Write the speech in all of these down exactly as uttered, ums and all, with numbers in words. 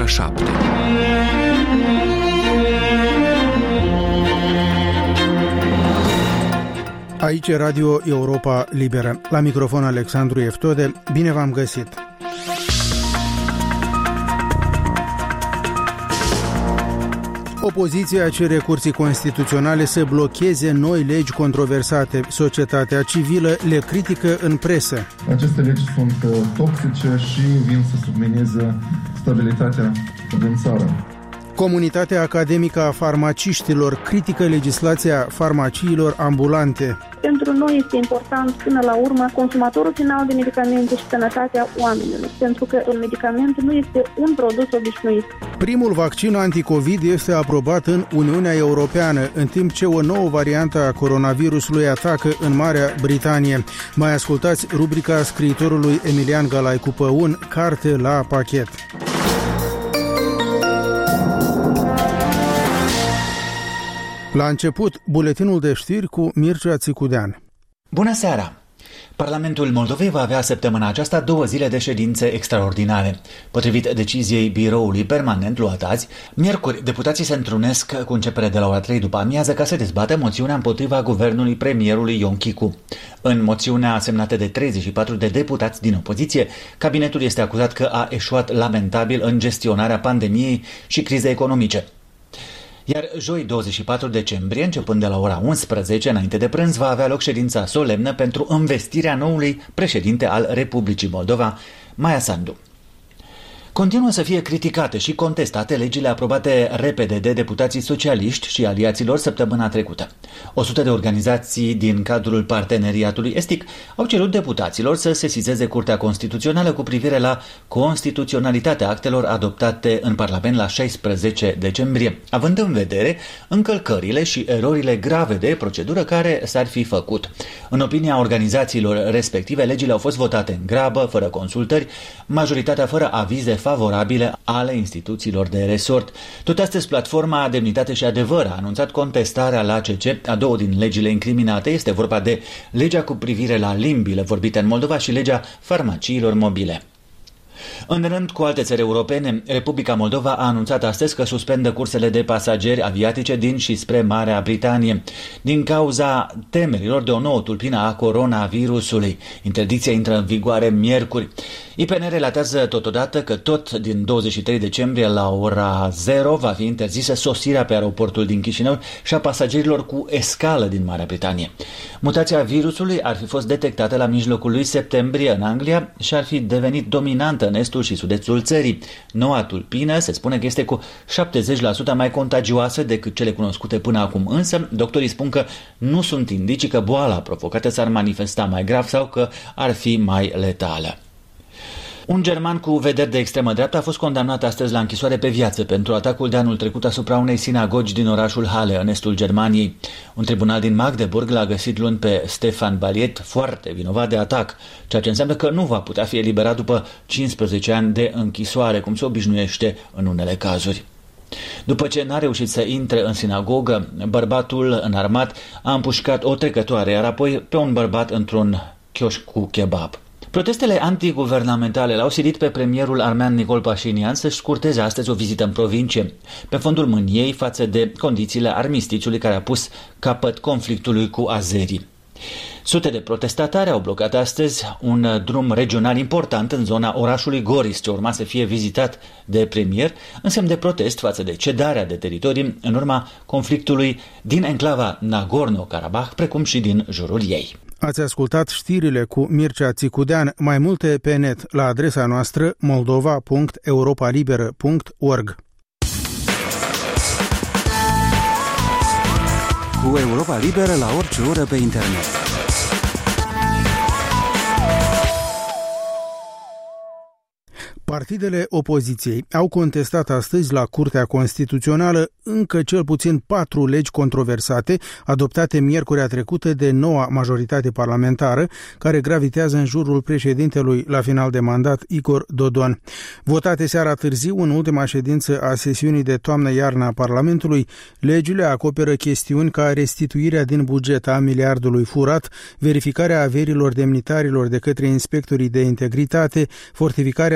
ora șapte. Aici e Radio Europa Liberă. La microfon Alexandru Eftode. Bine v-am găsit! Opoziția cere Curții Constituționale să blocheze noi legi controversate. Societatea civilă le critică în presă. Aceste legi sunt toxice și vin să submineze stabilitatea din țară. Comunitatea academică a farmaciștilor critică legislația farmaciilor ambulante. Pentru noi este important, până la urmă, consumatorul final de medicamente și sănătatea oamenilor, pentru că un medicament nu este un produs obișnuit. Primul vaccin anticovid este aprobat în Uniunea Europeană, în timp ce o nouă variantă a coronavirusului atacă în Marea Britanie. Mai ascultați rubrica scriitorului Emilian Galaicu Păun, Carte la pachet. La început, buletinul de știri cu Mircea Țicudean. Bună seara! Parlamentul Moldovei va avea săptămâna aceasta două zile de ședințe extraordinare. Potrivit deciziei biroului permanent luat azi, miercuri, deputații se întrunesc cu începere de la ora trei după amiază ca să dezbată moțiunea împotriva guvernului premierului Ion Chicu. În moțiunea semnată de treizeci și patru de deputați din opoziție, cabinetul este acuzat că a eșuat lamentabil în gestionarea pandemiei și crizei economice. Iar joi douăzeci și patru decembrie, începând de la ora unsprezece înainte de prânz, va avea loc ședința solemnă pentru învestirea noului președinte al Republicii Moldova, Maia Sandu. Continuă să fie criticate și contestate legile aprobate repede de deputații socialiști și aliaților săptămâna trecută. O sută de organizații din cadrul parteneriatului estic au cerut deputaților să sesizeze Curtea Constituțională cu privire la constituționalitatea actelor adoptate în Parlament la șaisprezece decembrie, având în vedere încălcările și erorile grave de procedură care s-ar fi făcut. În opinia organizațiilor respective, legile au fost votate în grabă, fără consultări, majoritatea fără avize favorabile ale instituțiilor de resort. Tot astăzi, platforma Demnitate și Adevăr a anunțat contestarea la A C C a două din legile incriminate. Este vorba de legea cu privire la limbile vorbite în Moldova și legea farmaciilor mobile. În rând cu alte țări europene, Republica Moldova a anunțat astăzi că suspendă cursele de pasageri aviatice din și spre Marea Britanie, din cauza temerilor de o nouă tulpină a coronavirusului. Interdicția intră în vigoare miercuri. I P N relatează totodată că tot din douăzeci și trei decembrie la ora zero va fi interzisă sosirea pe aeroportul din Chișinău și a pasagerilor cu escală din Marea Britanie. Mutația virusului ar fi fost detectată la mijlocul lui septembrie în Anglia și ar fi devenit dominantă în estul și sud-estul țării. Noua tulpină se spune că este cu șaptezeci la sută mai contagioasă decât cele cunoscute până acum, însă doctorii spun că nu sunt indicii că boala provocată s-ar manifesta mai grav sau că ar fi mai letală. Un german cu vederi de extremă dreaptă a fost condamnat astăzi la închisoare pe viață pentru atacul de anul trecut asupra unei sinagogi din orașul Halle, în estul Germaniei. Un tribunal din Magdeburg l-a găsit luni pe Stefan Baliet foarte vinovat de atac, ceea ce înseamnă că nu va putea fi eliberat după cincisprezece ani de închisoare, cum se obișnuiește în unele cazuri. După ce n-a reușit să intre în sinagogă, bărbatul înarmat a împușcat o trecătoare, iar apoi pe un bărbat într-un chioșc cu kebab. Protestele antiguvernamentale l-au silit pe premierul armean Nicol Pașinian să-și scurteze astăzi o vizită în provincie, pe fondul mâniei față de condițiile armisticiului care a pus capăt conflictului cu azerii. Sute de protestatari au blocat astăzi un drum regional important în zona orașului Goris, ce urma să fie vizitat de premier, în semn de protest față de cedarea de teritorii în urma conflictului din enclava Nagorno-Karabakh, precum și din jurul ei. Ați ascultat știrile cu Mircea Țicudean. Mai multe pe net la adresa noastră moldova punct europalibera punct org. Cu Europa Liberă la orice oră pe internet. Partidele opoziției au contestat astăzi la Curtea Constituțională încă cel puțin patru legi controversate adoptate miercurea trecută de noua majoritate parlamentară care gravitează în jurul președintelui la final de mandat Igor Dodon. Votate seara târziu în ultima ședință a sesiunii de toamnă-iarnă a Parlamentului, legile acoperă chestiuni ca restituirea din buget a miliardului furat, verificarea averilor demnitarilor de către inspectorii de integritate, fortificarea statutului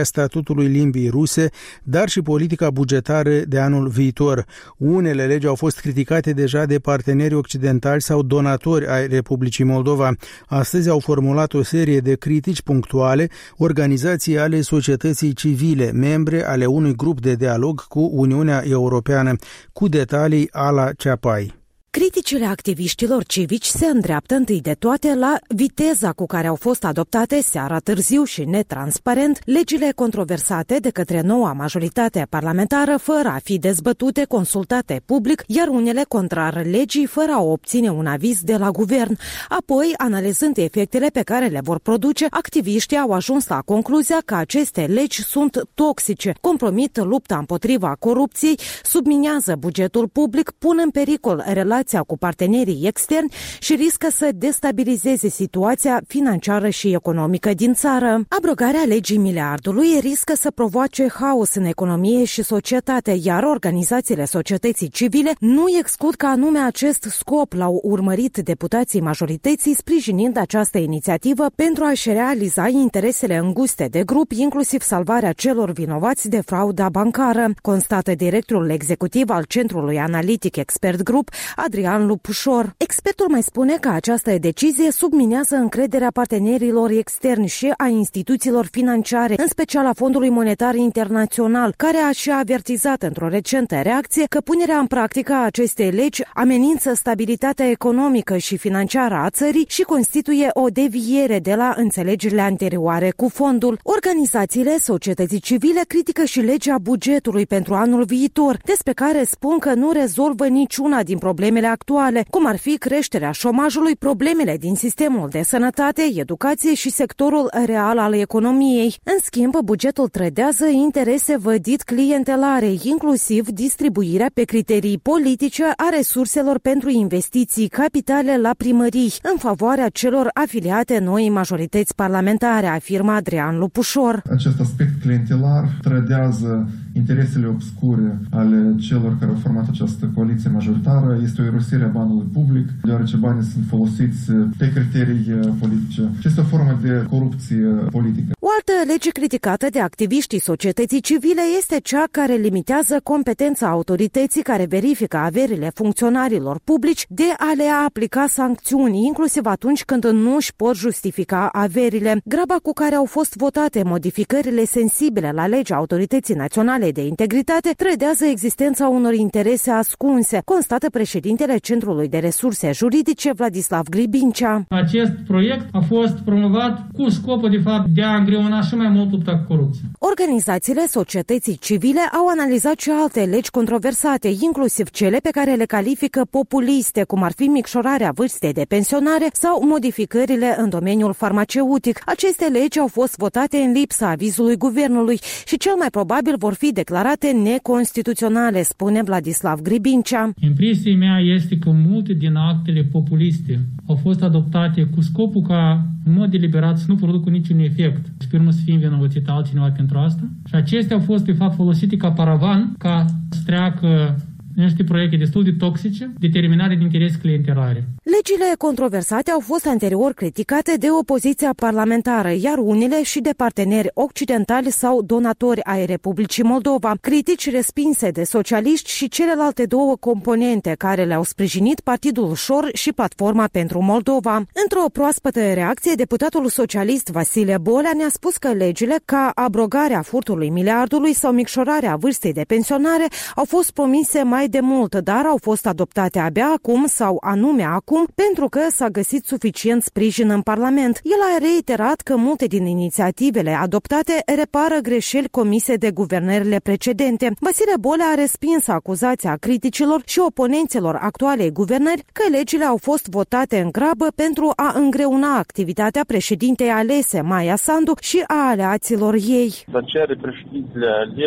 Statutului limbii ruse, dar și politica bugetară de anul viitor. Unele legi au fost criticate deja de parteneri occidentali sau donatori ai Republicii Moldova. Astăzi au formulat o serie de critici punctuale organizații ale societății civile, membre ale unui grup de dialog cu Uniunea Europeană. Cu detalii Ala Ceapai. Criticile activiștilor civici se îndreaptă întâi de toate la viteza cu care au fost adoptate seara târziu și netransparent legile controversate de către noua majoritate parlamentară fără a fi dezbătute, consultate public, iar unele contrar legii fără a obține un aviz de la guvern. Apoi, analizând efectele pe care le vor produce, activiștii au ajuns la concluzia că aceste legi sunt toxice, compromit lupta împotriva corupției, subminează bugetul public, pun în pericol relația cu partenerii externi și riscă să destabilizeze situația financiară și economică din țară. Abrogarea legii miliardului riscă să provoace haos în economie și societate, iar organizațiile societății civile nu exclud că anume acest scop l-au urmărit deputații majorității, sprijinind această inițiativă pentru a-și realiza interesele înguste de grup, inclusiv salvarea celor vinovați de frauda bancară, constată directorul executiv al Centrului Analitic Expert Group, Adrian Lupușor. Expertul mai spune că această decizie subminează încrederea partenerilor externi și a instituțiilor financiare, în special a Fondului Monetar Internațional, care a și avertizat într-o recentă reacție că punerea în practică a acestei legi amenință stabilitatea economică și financiară a țării și constituie o deviere de la înțelegerile anterioare cu fondul. Organizațiile societății civile critică și legea bugetului pentru anul viitor, despre care spun că nu rezolvă niciuna din problemele actuale, cum ar fi creșterea șomajului, problemele din sistemul de sănătate, educație și sectorul real al economiei. În schimb, bugetul trădează interese vădit clientelare, inclusiv distribuirea pe criterii politice a resurselor pentru investiții capitale la primării, în favoarea celor afiliate noii majorități parlamentare, afirmă Adrian Lupușor. Acest aspect clientelar trădează interesele obscure ale celor care au format această coaliție majoritară. Este o erosire a banului public, deoarece banii sunt folosiți pe criterii politice. Este o formă de corupție politică. O altă lege criticată de activiștii societății civile este cea care limitează competența autorității care verifică averile funcționarilor publici de a le aplica sancțiuni, inclusiv atunci când nu își pot justifica averile. Graba cu care au fost votate modificările sensibile la legea Autorității Naționale de Integritate trădează existența unor interese ascunse, constată președintele Centrului de Resurse Juridice Vladislav Gribincea. Acest proiect a fost promovat cu scopul, de fapt, de a îngreuna și mai mult lupta cu corupție. Organizațiile societății civile au analizat și alte legi controversate, inclusiv cele pe care le califică populiste, cum ar fi micșorarea vârstei de pensionare sau modificările în domeniul farmaceutic. Aceste legi au fost votate în lipsa avizului guvernului și cel mai probabil vor fi declarate neconstituționale, spune Vladislav Gribincea. Impresia mea este că multe din actele populiste au fost adoptate cu scopul ca, în mod deliberat, să nu producă niciun efect. Sperăm să fie învinovățit altcineva pentru asta. Și acestea au fost, de fapt, folosite ca paravan, ca să treacă niște proiecte destul de toxice, determinate de interese clientelare. Legile controversate au fost anterior criticate de opoziția parlamentară, iar unele și de parteneri occidentali sau donatori ai Republicii Moldova, critici respinse de socialiști și celelalte două componente care le-au sprijinit Partidul Șor și Platforma pentru Moldova. Într-o proaspătă reacție, deputatul socialist Vasile Bolea ne-a spus că legile ca abrogarea furtului miliardului sau micșorarea vârstei de pensionare au fost promise mai de mult, dar au fost adoptate abia acum sau anume acum pentru că s-a găsit suficient sprijin în Parlament. El a reiterat că multe din inițiativele adoptate repară greșeli comise de guvernările precedente. Vasile Bolea a respins acuzația criticilor și oponenților actualei guvernări că legile au fost votate în grabă pentru a îngreuna activitatea președintei alese Maia Sandu și a aleaților ei. Să cere președintele ales cu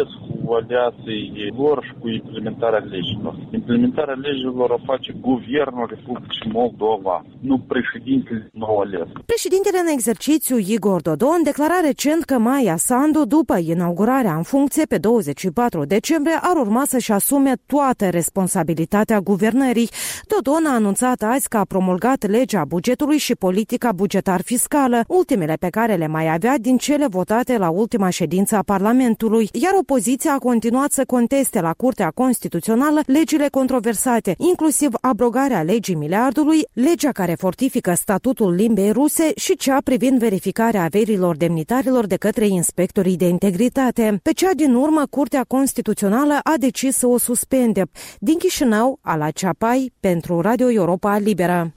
evaluației lor și cu implementarea legilor. Implementarea legilor o face Guvernul Republicii Moldova, nu președintele nou ales. Președintele în exercițiu Igor Dodon declara recent că Maia Sandu, după inaugurarea în funcție pe douăzeci și patru decembrie, ar urma să-și asume toată responsabilitatea guvernării. Dodon a anunțat azi că a promulgat legea bugetului și politica bugetar-fiscală, ultimele pe care le mai avea din cele votate la ultima ședință a Parlamentului, iar opoziția a continuat să conteste la Curtea Constituțională legile controversate, inclusiv abrogarea legii miliardului, legea care fortifică statutul limbei ruse și cea privind verificarea averilor demnitarilor de către inspectorii de integritate. Pe cea din urmă, Curtea Constituțională a decis să o suspende. Din Chișinău, Ala Ceapai, pentru Radio Europa Liberă.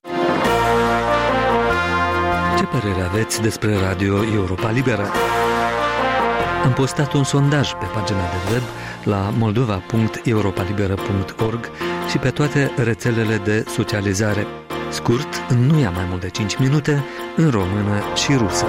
Ce părere aveți despre Radio Europa Liberă? Am postat un sondaj pe pagina de web la moldova punct europa liberă punct org și pe toate rețelele de socializare. Scurt, nu ia mai mult de cinci minute, în română și rusă.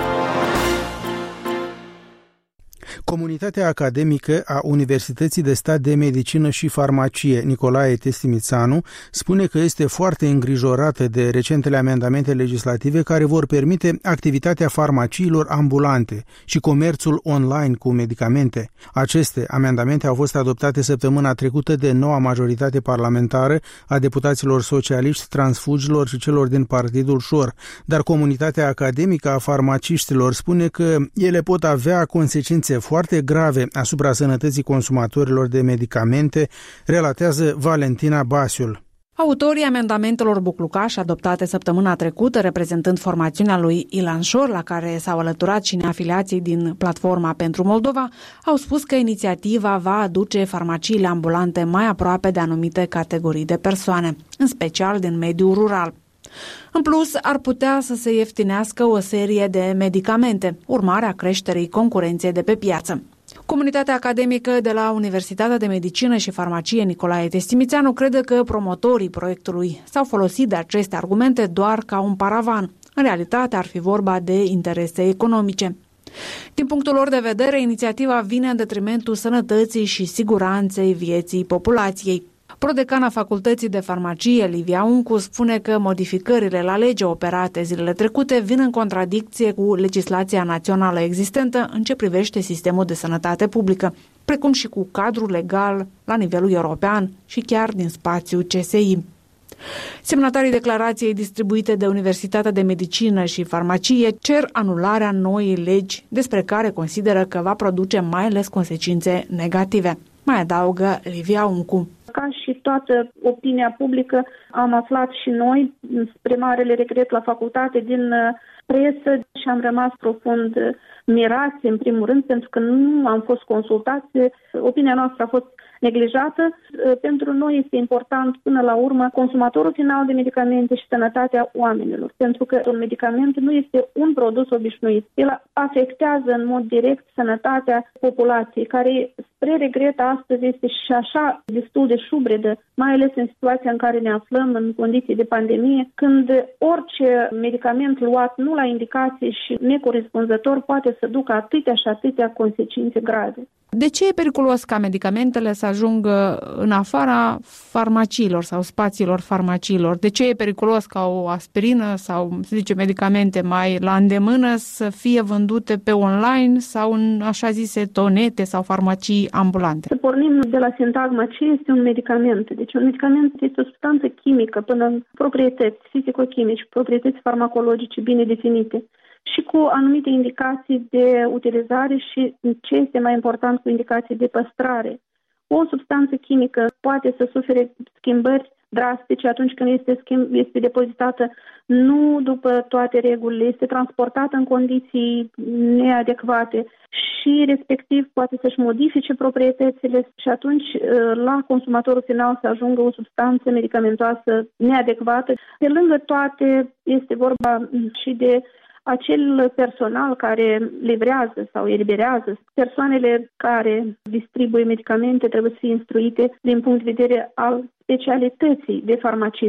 Comunitatea academică a Universității de Stat de Medicină și Farmacie Nicolae Testimițanu spune că este foarte îngrijorată de recentele amendamente legislative care vor permite activitatea farmaciilor ambulante și comerțul online cu medicamente. Aceste amendamente au fost adoptate săptămâna trecută de noua majoritate parlamentară a deputaților socialiști, transfugilor și celor din Partidul Șor, dar comunitatea academică a farmaciștilor spune că ele pot avea consecințe foarte grave asupra sănătății consumatorilor de medicamente, relatează Valentina Basiul. Autorii amendamentelor buclucaș adoptate săptămâna trecută, reprezentând formațiunea lui Ilan Șor, la care s-au alăturat și neafiliații din Platforma pentru Moldova, au spus că inițiativa va aduce farmaciile ambulante mai aproape de anumite categorii de persoane, în special din mediul rural. În plus, ar putea să se ieftinească o serie de medicamente, urmarea creșterii concurenței de pe piață. Comunitatea academică de la Universitatea de Medicină și Farmacie Nicolae Testimițanu crede că promotorii proiectului s-au folosit de aceste argumente doar ca un paravan. În realitate ar fi vorba de interese economice. Din punctul lor de vedere, inițiativa vine în detrimentul sănătății și siguranței vieții populației. Prodecana Facultății de Farmacie, Livia Uncu, spune că modificările la lege operate zilele trecute vin în contradicție cu legislația națională existentă în ce privește sistemul de sănătate publică, precum și cu cadrul legal la nivelul european și chiar din spațiul C S I. Semnatarii declarației distribuite de Universitatea de Medicină și Farmacie cer anularea noii legi, despre care consideră că va produce mai ales consecințe negative. Mai adaugă Livia Uncu. Ca și toată opinia publică, am aflat și noi, spre marele regret la facultate, din presă și am rămas profund mirați, în primul rând, pentru că nu am fost consultați. Opinia noastră a fost neglijată. Pentru noi este important, până la urmă, consumatorul final de medicamente și sănătatea oamenilor. Pentru că un medicament nu este un produs obișnuit. El afectează în mod direct sănătatea populației, care, spre regret, astăzi este și așa destul de șubredă, mai ales în situația în care ne aflăm în condiții de pandemie, când orice medicament luat nu la indicație și necorespunzător poate să ducă atâtea și atâtea consecințe grave. De ce e periculos ca medicamentele să ajungă în afara farmaciilor sau spațiilor farmaciilor? De ce e periculos ca o aspirină sau, să zice, medicamente mai la îndemână să fie vândute pe online sau în așa zise tonete sau farmacii ambulante? Să pornim de la sintagma ce este un medicament. Deci un medicament este o substanță chimică până în proprietăți fizico-chimice, proprietăți farmacologice bine definite și cu anumite indicații de utilizare și, ce este mai important, cu indicații de păstrare. O substanță chimică poate să sufere schimbări drastice atunci când este, schimb, este depozitată nu după toate regulile, este transportată în condiții neadecvate și respectiv poate să-și modifice proprietățile și atunci la consumatorul final să ajungă o substanță medicamentoasă neadecvată. De lângă toate este vorba și de acel personal care livrează sau eliberează, persoanele care distribuie medicamente trebuie să fie instruite din punct de vedere al specialității de farmacist.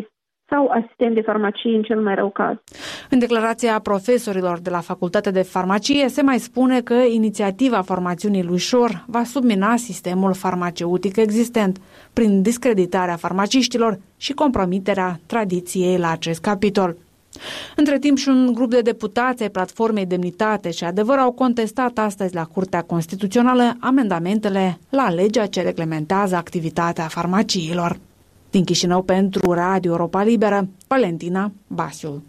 sau asistent de farmacie în cel mai rău caz. În declarația profesorilor de la Facultatea de Farmacie se mai spune că inițiativa formațiunii lui Șor va submina sistemul farmaceutic existent prin discreditarea farmaciștilor și compromiterea tradiției la acest capitol. Între timp și un grup de deputați ai Platformei Demnitate și Adevăr au contestat astăzi la Curtea Constituțională amendamentele la legea ce reglementează activitatea farmaciilor. Din Chișinău pentru Radio Europa Liberă, Valentina Basiul.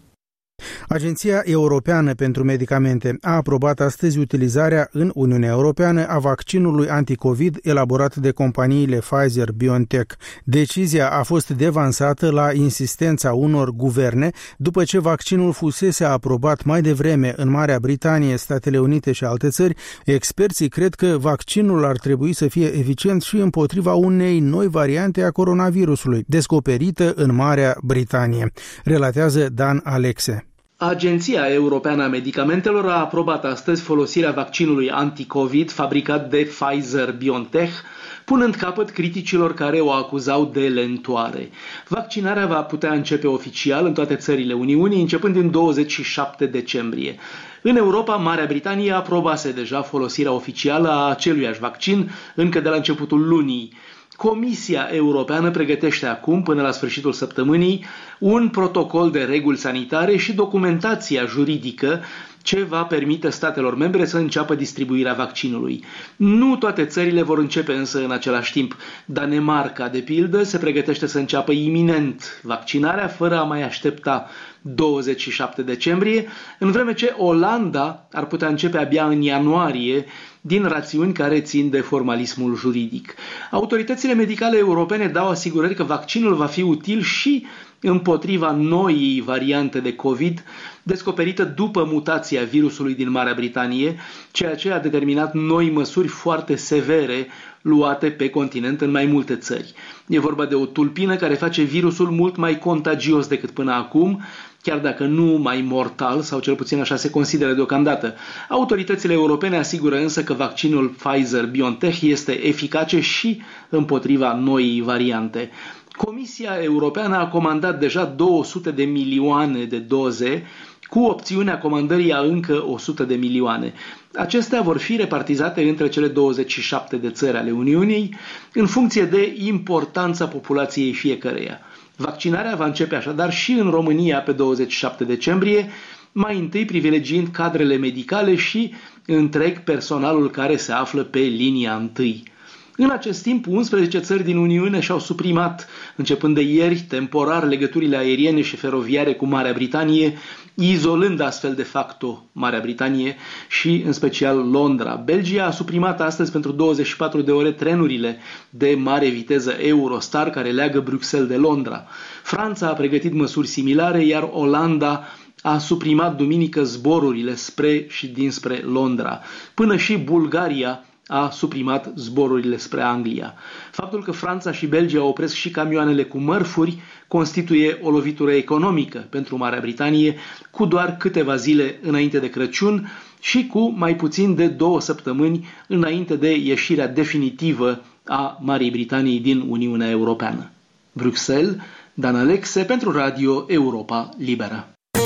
Agenția Europeană pentru Medicamente a aprobat astăzi utilizarea în Uniunea Europeană a vaccinului anticovid elaborat de companiile Pfizer-BioNTech. Decizia a fost devansată la insistența unor guverne după ce vaccinul fusese aprobat mai devreme în Marea Britanie, Statele Unite și alte țări. Experții cred că vaccinul ar trebui să fie eficient și împotriva unei noi variante a coronavirusului, descoperită în Marea Britanie, relatează Dan Alexe. Agenția Europeană a Medicamentelor a aprobat astăzi folosirea vaccinului anticovid fabricat de Pfizer-BioNTech, punând capăt criticilor care o acuzau de lentoare. Vaccinarea va putea începe oficial în toate țările Uniunii, începând din douăzeci și șapte decembrie. În Europa, Marea Britanie aprobase deja folosirea oficială a aceluiași vaccin încă de la începutul lunii. Comisia Europeană pregătește acum, până la sfârșitul săptămânii, un protocol de reguli sanitare și documentația juridică ce va permite statelor membre să înceapă distribuirea vaccinului. Nu toate țările vor începe însă în același timp. Danemarca, de pildă, se pregătește să înceapă iminent vaccinarea, fără a mai aștepta douăzeci și șapte decembrie, în vreme ce Olanda ar putea începe abia în ianuarie, din rațiuni care țin de formalismul juridic. Autoritățile medicale europene dau asigurări că vaccinul va fi util și împotriva noii variante de COVID, descoperită după mutația virusului din Marea Britanie, ceea ce a determinat noi măsuri foarte severe luate pe continent în mai multe țări. E vorba de o tulpină care face virusul mult mai contagios decât până acum, chiar dacă nu mai mortal, sau cel puțin așa se consideră deocamdată. Autoritățile europene asigură însă că vaccinul Pfizer-BioNTech este eficace și împotriva noii variante. Comisia Europeană a comandat deja două sute de milioane de doze, cu opțiunea comandării a încă o sută de milioane. Acestea vor fi repartizate între cele douăzeci și șapte de țări ale Uniunii, în funcție de importanța populației fiecăreia. Vaccinarea va începe așadar și în România pe douăzeci și șapte decembrie, mai întâi privilegiind cadrele medicale și întreg personalul care se află pe linia întâi. În acest timp, unsprezece țări din Uniune și-au suprimat, începând de ieri, temporar legăturile aeriene și feroviare cu Marea Britanie, izolând astfel de facto Marea Britanie și, în special, Londra. Belgia a suprimat astăzi pentru douăzeci și patru de ore trenurile de mare viteză Eurostar care leagă Bruxelles de Londra. Franța a pregătit măsuri similare, iar Olanda a suprimat duminică zborurile spre și dinspre Londra. Până și Bulgaria a suprimat zborurile spre Anglia. Faptul că Franța și Belgia opresc și camioanele cu mărfuri constituie o lovitură economică pentru Marea Britanie cu doar câteva zile înainte de Crăciun și cu mai puțin de două săptămâni înainte de ieșirea definitivă a Marii Britanii din Uniunea Europeană. Bruxelles, Dan Alexe pentru Radio Europa Liberă.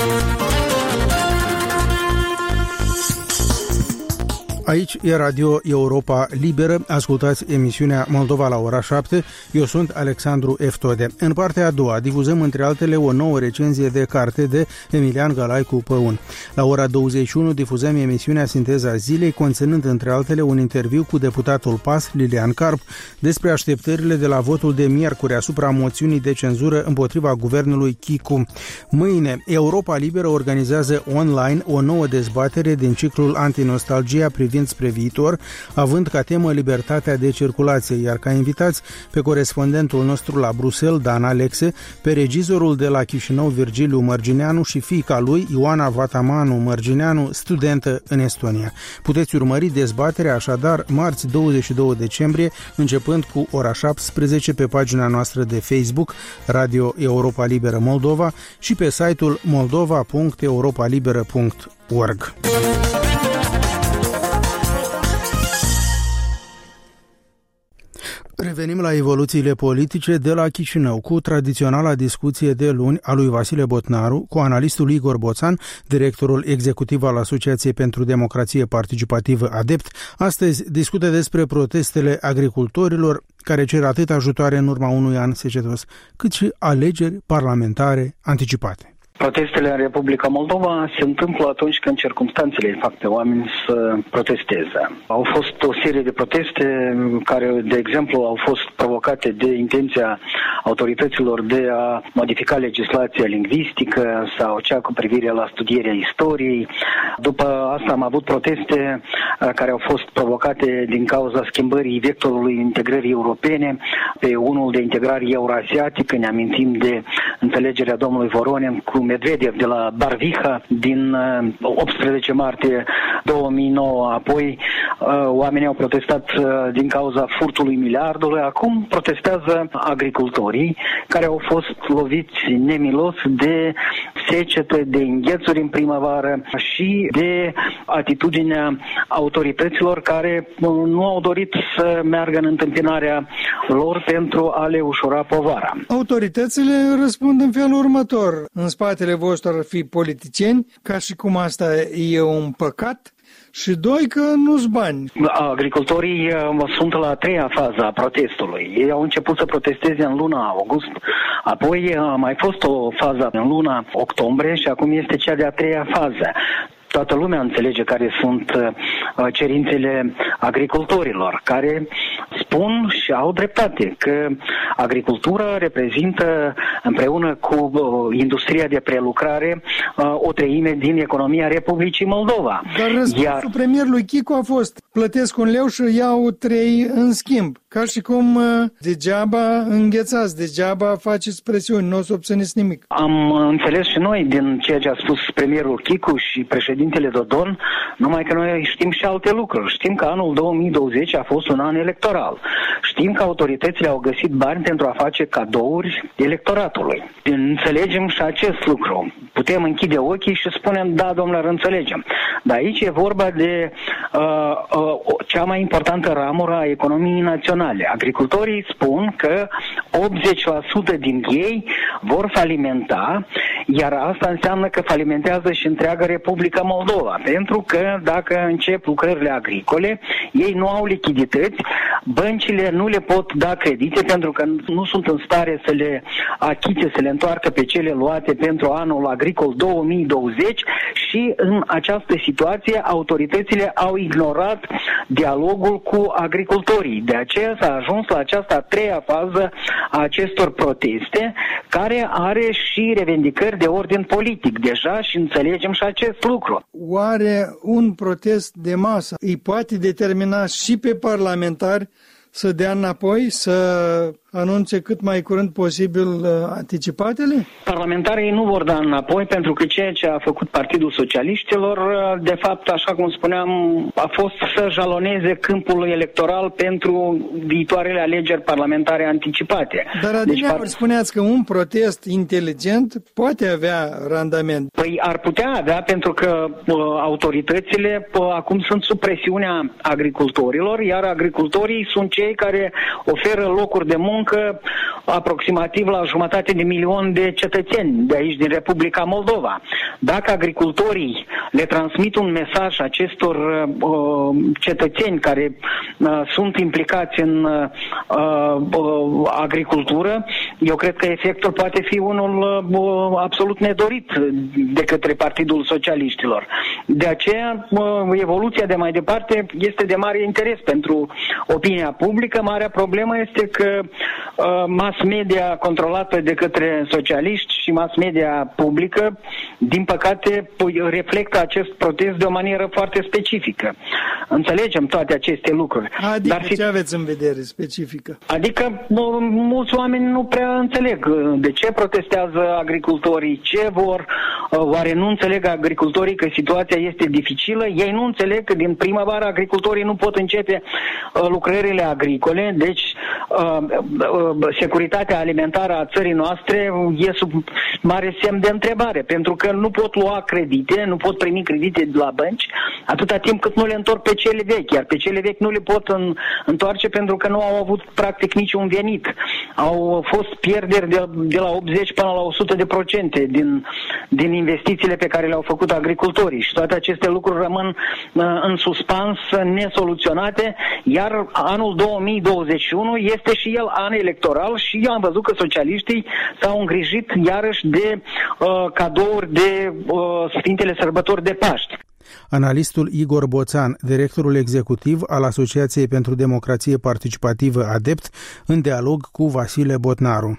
Aici e Radio Europa Liberă, ascultați emisiunea Moldova la ora șapte, eu sunt Alexandru Eftode. În partea a doua difuzăm între altele o nouă recenzie de carte de Emilian Galaicu Păun. La ora douăzeci și unu difuzăm emisiunea Sinteza Zilei, conținând între altele un interviu cu deputatul P A S, Lilian Carp, despre așteptările de la votul de miercuri asupra moțiunii de cenzură împotriva guvernului Chicu. Mâine, Europa Liberă organizează online o nouă dezbatere din ciclul Antinostalgia privind spre viitor, având ca temă libertatea de circulație, iar ca invitați pe corespondentul nostru la Bruxelles, Dan Alexe, pe regizorul de la Chișinău, Virgiliu Mărgineanu, și fiica lui, Ioana Vatamanu Mărgineanu, studentă în Estonia. Puteți urmări dezbaterea așadar marți douăzeci și doi decembrie, începând cu ora șaptesprezece pe pagina noastră de Facebook, Radio Europa Liberă Moldova, și pe site-ul moldova punct europa liberă punct org. Revenim la evoluțiile politice de la Chișinău cu tradiționala discuție de luni a lui Vasile Botnaru cu analistul Igor Boțan, directorul executiv al Asociației pentru Democrație Participativă ADEPT. Astăzi discută despre protestele agricultorilor care cer atât ajutoare în urma unui an secetos, cât și alegeri parlamentare anticipate. Protestele în Republica Moldova se întâmplă atunci când circumstanțele îi fac pe oameni să protesteze. Au fost o serie de proteste care, de exemplu, au fost provocate de intenția autorităților de a modifica legislația lingvistică sau cea cu privire la studierea istoriei. După asta am avut proteste care au fost provocate din cauza schimbării vectorului integrării europene pe unul de integrare euroasiatică. Ne amintim de înțelegerea domnului Voronin cu Medvedev de la Barviha din optsprezece martie două mii nouă. Apoi oamenii au protestat din cauza furtului miliardului. Acum protestează agricultorii care au fost loviți nemilos de secete, de înghețuri în primăvară și de atitudinea autorităților care nu au dorit să meargă în întâmpinarea lor pentru a le ușura povara. Autoritățile răspund în felul următor. În spatele vostru ar fi politicieni, ca și cum asta e un păcat, și doi, că nu-s bani. Agricultorii sunt la a treia fază a protestului. Ei au început să protesteze în luna august, apoi a mai fost o fază în luna octombrie și acum este cea de-a treia fază. Toată lumea înțelege care sunt cerințele agricultorilor, care spun și au dreptate că agricultura reprezintă împreună cu industria de prelucrare o treime din economia Republicii Moldova. Dar răspunsul Iar... premierului Chicu a fost: plătesc un leu și iau trei în schimb. Ca și cum degeaba înghețați, degeaba faceți presiuni, nu o să obțineți nimic. Am înțeles și noi din ceea ce a spus premierul Chicu și președintele Dodon, numai că noi știm și alte lucruri. Știm că anul două mii douăzeci a fost un an electoral. Știm că autoritățile au găsit bani pentru a face cadouri electoratului. Înțelegem și acest lucru. Putem închide ochii și spunem, da, domnule, înțelegem. Dar aici e vorba de uh, uh, cea mai importantă ramură a economiei naționale. Agricultorii spun că optzeci la sută din ei vor falimenta, iar asta înseamnă că falimentează și întreaga Republica Moldova. Pentru că dacă încep lucrările agricole, ei nu au lichidități, băncile nu le pot da credite pentru că nu sunt în stare să le achite, să le întoarcă pe cele luate pentru anul agricol două mii douăzeci și în această situație autoritățile au ignorat dialogul cu agricultorii. De aceea s-a ajuns la această a treia fază a acestor proteste, care are și revendicări de ordin politic deja și înțelegem și acest lucru. Oare un protest de masă îi poate determina și pe parlamentari să dea înapoi, să anunțe cât mai curând posibil anticipatele? Parlamentarii nu vor da înapoi pentru că ceea ce a făcut Partidul Socialiștilor, de fapt, așa cum spuneam, a fost să jaloneze câmpul electoral pentru viitoarele alegeri parlamentare anticipate. Dar adineauri deci, spuneați că un protest inteligent poate avea randament. Păi ar putea avea pentru că uh, autoritățile uh, acum sunt sub presiunea agricultorilor, iar agricultorii sunt cei care oferă locuri de muncă aproximativ la jumătate de milion de cetățeni de aici, din Republica Moldova. Dacă agricultorii le transmit un mesaj acestor uh, cetățeni care uh, sunt implicați în uh, uh, agricultură, eu cred că efectul poate fi unul uh, absolut nedorit de către Partidul Socialiștilor. De aceea, uh, evoluția de mai departe este de mare interes pentru opinia publică. Marea problemă este că mass media controlată de către socialiști și mass media publică, din păcate, reflectă acest protest de o manieră foarte specifică. Înțelegem toate aceste lucruri. Adică dar ce aveți în vedere specifică? Adică mulți oameni nu prea înțeleg de ce protestează agricultorii, ce vor, oare nu înțeleg agricultorii că situația este dificilă, ei nu înțeleg că din primăvară agricultorii nu pot începe lucrările agricole, deci securitatea alimentară a țării noastre e sub mare semn de întrebare, pentru că nu pot lua credite, nu pot primi credite de la bănci atâta timp cât nu le întorc pe cele vechi, iar pe cele vechi nu le pot în, întoarce pentru că nu au avut practic niciun venit. Au fost pierderi de, de la optzeci până la o sută de procente din, din investițiile pe care le-au făcut agricultorii și toate aceste lucruri rămân uh, în suspans, nesoluționate, iar anul două mii douăzeci și unu este și el an electoral și eu am văzut că socialiștii s-au îngrijit iarăși de uh, cadouri de uh, Sfintele Sărbători de Paști. Analistul Igor Boțan, directorul executiv al Asociației pentru Democrație Participativă ADEPT, în dialog cu Vasile Botnaru.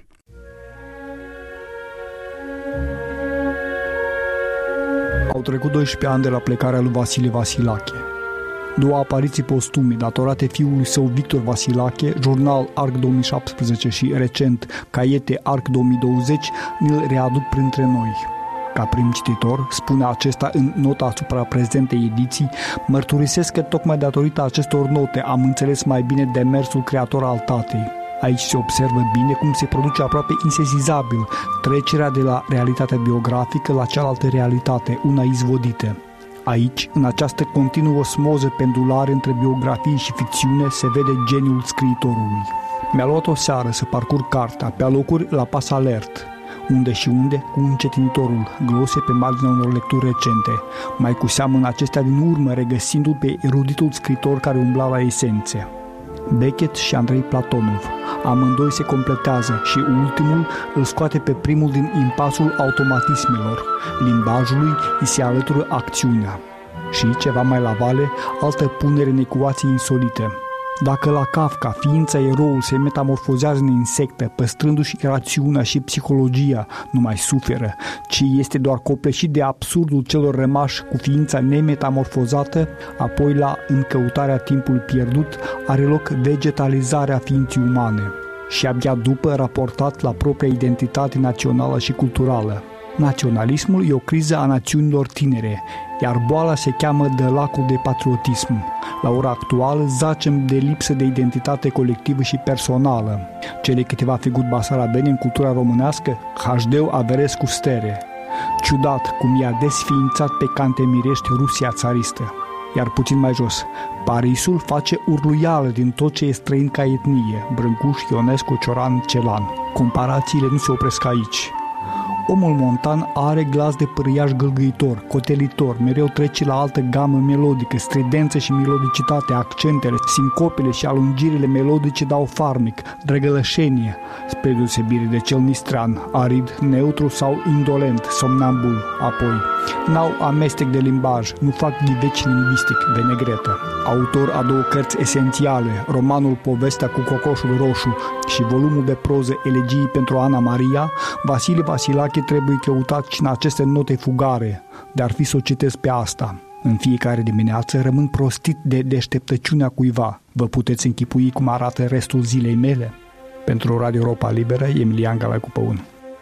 Au trecut doisprezece ani de la plecarea lui Vasile Vasilache. Două apariții postume datorate fiului său Victor Vasilache, jurnal Arc două mii șaptesprezece și recent Caiete Arc două mii douăzeci, ne-l readuc printre noi. Ca prim cititor, spune acesta în nota asupra prezentei ediții, mărturisesc că tocmai datorită acestor note am înțeles mai bine demersul creator al tatei. Aici se observă bine cum se produce aproape insesizabil trecerea de la realitatea biografică la cealaltă realitate, una izvodită. Aici, în această continuă osmoză pendulare între biografie și ficțiune, se vede geniul scriitorului. Mi-a luat o seară să parcurg cartea, pe alocuri la pas alert, unde și unde cu încetinitorul, glose pe marginea unor lecturi recente, mai cu seamă în acestea din urmă regăsindu-l pe eruditul scriitor care umbla la esențe. Beckett și Andrei Platonov. Amândoi se completează și ultimul îl scoate pe primul din impasul automatismelor. Limbajului îi se alătură acțiunea. Și, ceva mai la vale, altă punere în ecuații insolite. Dacă la Kafka ființa eroul se metamorfozează în insectă, păstrându-și rațiunea și psihologia, nu mai suferă, ci este doar copleșit de absurdul celor rămași cu ființa nemetamorfozată, apoi la În căutarea timpului pierdut are loc vegetalizarea ființei umane și abia după raportat la propria identitate națională și culturală. Naționalismul e o criză a națiunilor tinere, iar boala se cheamă dălacul de patriotism. La ora actuală zacem de lipsă de identitate colectivă și personală. Cele câteva figuri basarabene în cultura românească, H D-ul Averescu Stere. Ciudat cum i-a desființat pe Cantemirești Rusia țaristă. Iar puțin mai jos, Parisul face urluială din tot ce e străin ca etnie, Brâncuș, Ionescu, Cioran, Celan. Comparațiile nu se opresc aici. Omul montan are glas de pârâiaș gâlgâitor, cotelitor, mereu trece la altă gamă melodică, stridență și melodicitate, accentele, sincopele și alungirile melodice dau farmec, drăgălășenie, spre deosebire de cel nistrean, arid, neutru sau indolent, somnambul, apoi. N-au amestec de limbaj, nu fac ghiveci lingvistic, vinegretă. Autor a două cărți esențiale, romanul Povestea cu cocoșul roșu și volumul de proză Elegii pentru Ana Maria, Vasile Vasilache trebuie căutat și în aceste note fugare, de-ar fi să o citesc pe asta. În fiecare dimineață rămân prostit de deșteptăciunea cuiva. Vă puteți închipui cum arată restul zilei mele? Pentru Radio Europa Liberă, Emilian Galacupăun.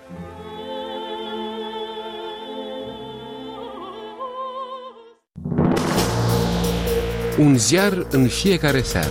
Un ziar în fiecare seară.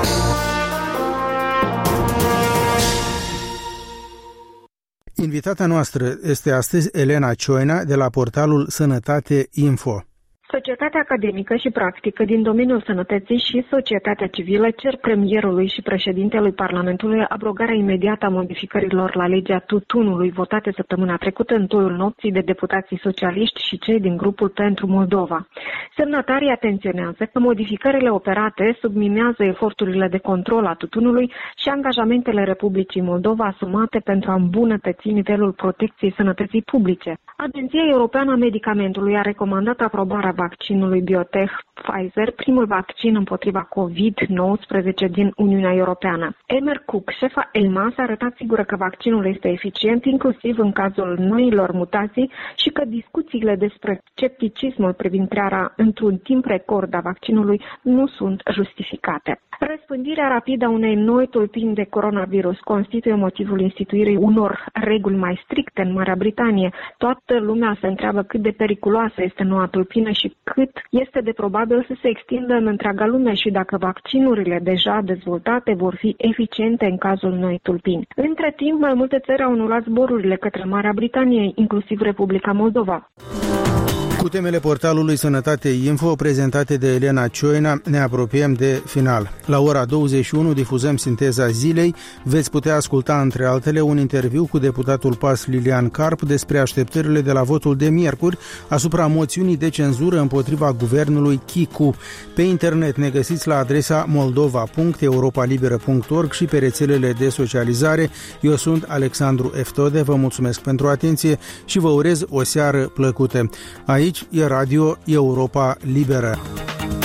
Invitata noastră este astăzi Elena Cioina de la portalul Sănătate Info. Societatea academică și practică din domeniul sănătății și societatea civilă cer premierului și președintelui Parlamentului abrogarea imediată a modificărilor la legea tutunului votate săptămâna trecută în toiul nopții de deputații socialiști și cei din grupul Pentru Moldova. Semnatarii atenționează că modificările operate subminează eforturile de control a tutunului și angajamentele Republicii Moldova asumate pentru a îmbunătăți nivelul protecției sănătății publice. Agenția Europeană a Medicamentului a recomandat aprobarea vaccinului Biotech Pfizer, primul vaccin împotriva covid nouăsprezece din Uniunea Europeană. Elmer Cook, șefa EMA, s-a arătat sigură că vaccinul este eficient, inclusiv în cazul noilor mutații, și că discuțiile despre scepticismul privind crearea într-un timp record a vaccinului nu sunt justificate. Răspândirea rapidă a unei noi tulpini de coronavirus constituie motivul instituirii unor reguli mai stricte în Marea Britanie. Toată lumea se întreabă cât de periculoasă este noua tulpină și și cât este de probabil să se extindă în întreaga lume și dacă vaccinurile deja dezvoltate vor fi eficiente în cazul noi tulpini. Între timp, mai multe țări au anulat zborurile către Marea Britanie, inclusiv Republica Moldova. Cu temele portalului Sănătate Info, prezentate de Elena Cioina, ne apropiem de final. La ora douăzeci și unu difuzăm sinteza zilei. Veți putea asculta, între altele, un interviu cu deputatul P A S Lilian Carp despre așteptările de la votul de miercuri asupra moțiunii de cenzură împotriva guvernului Chicu. Pe internet ne găsiți la adresa moldova punct europa liberă punct org și pe rețelele de socializare. Eu sunt Alexandru Eftode, vă mulțumesc pentru atenție și vă urez o seară plăcută. Aici e Radio Europa Liberă.